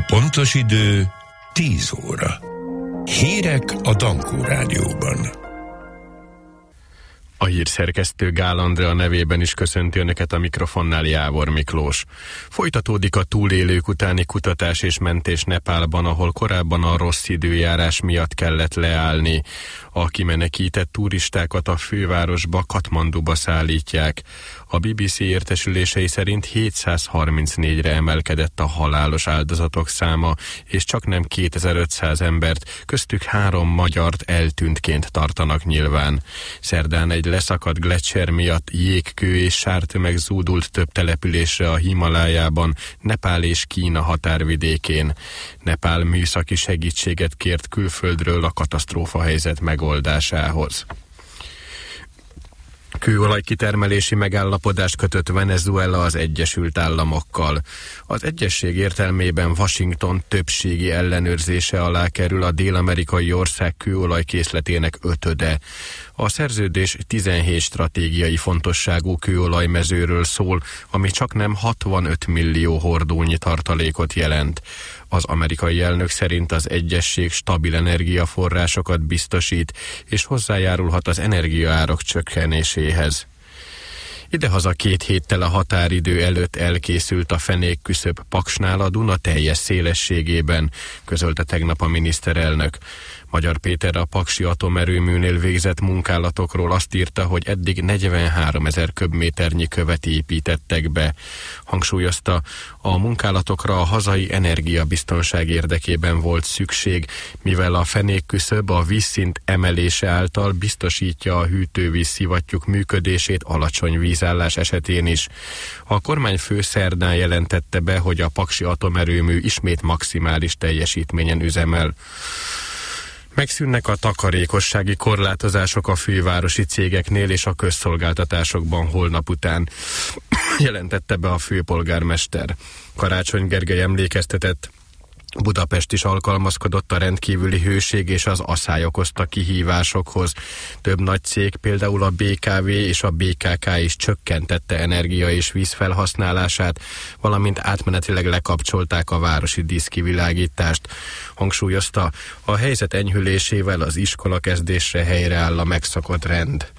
Pontos idő 10 óra. Hírek a Dankó Rádióban. A hírszerkesztő Gál Andrea nevében is köszönti Önöket, a mikrofonnál Jávor Miklós. Folytatódik a túlélők utáni kutatás és mentés Nepálban, ahol korábban a rossz időjárás miatt kellett leállni. A kimenekített turistákat a fővárosba, Katmanduba szállítják. A BBC értesülései szerint 734-re emelkedett a halálos áldozatok száma, és csaknem 2500 embert, köztük 3 magyart eltűntként tartanak nyilván. Szerdán egy leszakadt gleccser miatt jégkő és sártömeg zúdult több településre a Himalájában, Nepál és Kína határvidékén. Nepál műszaki segítséget kért külföldről a katasztrófahelyzet megoldásához. Kőolajkitermelési megállapodást kötött Venezuela az Egyesült Államokkal. Az egyezség értelmében Washington többségi ellenőrzése alá kerül a dél-amerikai ország kőolajkészletének 5/5. A szerződés 17 stratégiai fontosságú kőolajmezőről szól, ami csaknem 65 millió hordónyi tartalékot jelent. Az amerikai elnök szerint az egyezség stabil energiaforrásokat biztosít, és hozzájárulhat az energiaárak csökkenéséhez. Idehaza 2 héttel a határidő előtt elkészült a fenékküszöb Paksnál a Duna teljes szélességében, közölte tegnap a miniszterelnök. Magyar Péter a paksi atomerőműnél végzett munkálatokról azt írta, hogy eddig 43 000 köbméternyi követ építettek be. Hangsúlyozta, a munkálatokra a hazai energiabiztonság érdekében volt szükség, mivel a fenékküszöb a vízszint emelése által biztosítja a hűtővíz szivattyúk működését alacsony vízállás esetén is. A kormányfő szerdán jelentette be, hogy a paksi atomerőmű ismét maximális teljesítményen üzemel. Megszűnnek a takarékossági korlátozások a fővárosi cégeknél és a közszolgáltatásokban holnap után, jelentette be a főpolgármester. Karácsony Gergely emlékeztetett, Budapest is alkalmazkodott a rendkívüli hőség és az aszály okozta kihívásokhoz. Több nagy cég, például a BKV és a BKK is csökkentette energia és víz felhasználását, valamint átmenetileg lekapcsolták a városi díszkivilágítást. Hangsúlyozta, a helyzet enyhülésével az iskola kezdésre helyreáll a megszokott rend.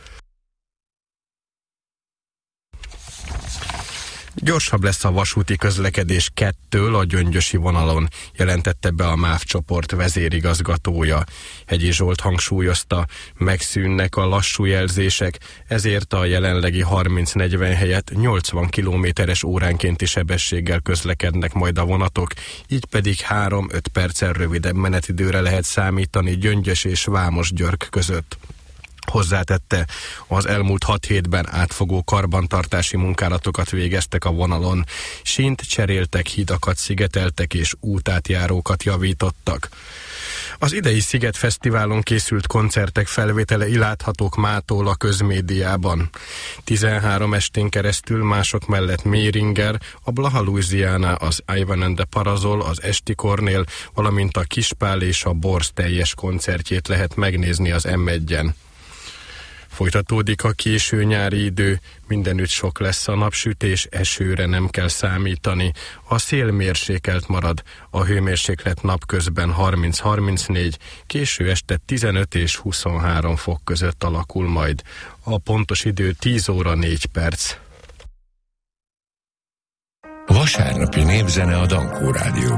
Gyorsabb lesz a vasúti közlekedés 2 a gyöngyösi vonalon, jelentette be a MÁV csoport vezérigazgatója. Hegyi Zsolt hangsúlyozta, megszűnnek a lassú jelzések, ezért a jelenlegi 30-40 helyett 80 km/h óránkénti sebességgel közlekednek majd a vonatok, így pedig 3-5 perccel rövidebb menetidőre lehet számítani Gyöngyös és Vámos-Györk között. Hozzátette, az elmúlt 6 hétben átfogó karbantartási munkálatokat végeztek a vonalon, sínt cseréltek, hidakat szigeteltek és útátjárókat javítottak. Az idei Szigetfesztiválon készült koncertek felvételei láthatók mától a közmédiában. 13 estén keresztül mások mellett Méringer, a Blaha Louisiana, az Ivan and the Parazol, az Esti Kornél, valamint a Kispál és a Borz teljes koncertjét lehet megnézni az M1-en. Folytatódik a késő nyári idő, mindenütt sok lesz a napsütés, esőre nem kell számítani. A szél mérsékelt marad, a hőmérséklet napközben 30-34, késő este 15 és 23 fok között alakul majd. A pontos idő 10 óra 4 perc. Vasárnapi népzene a Dankó Rádióban.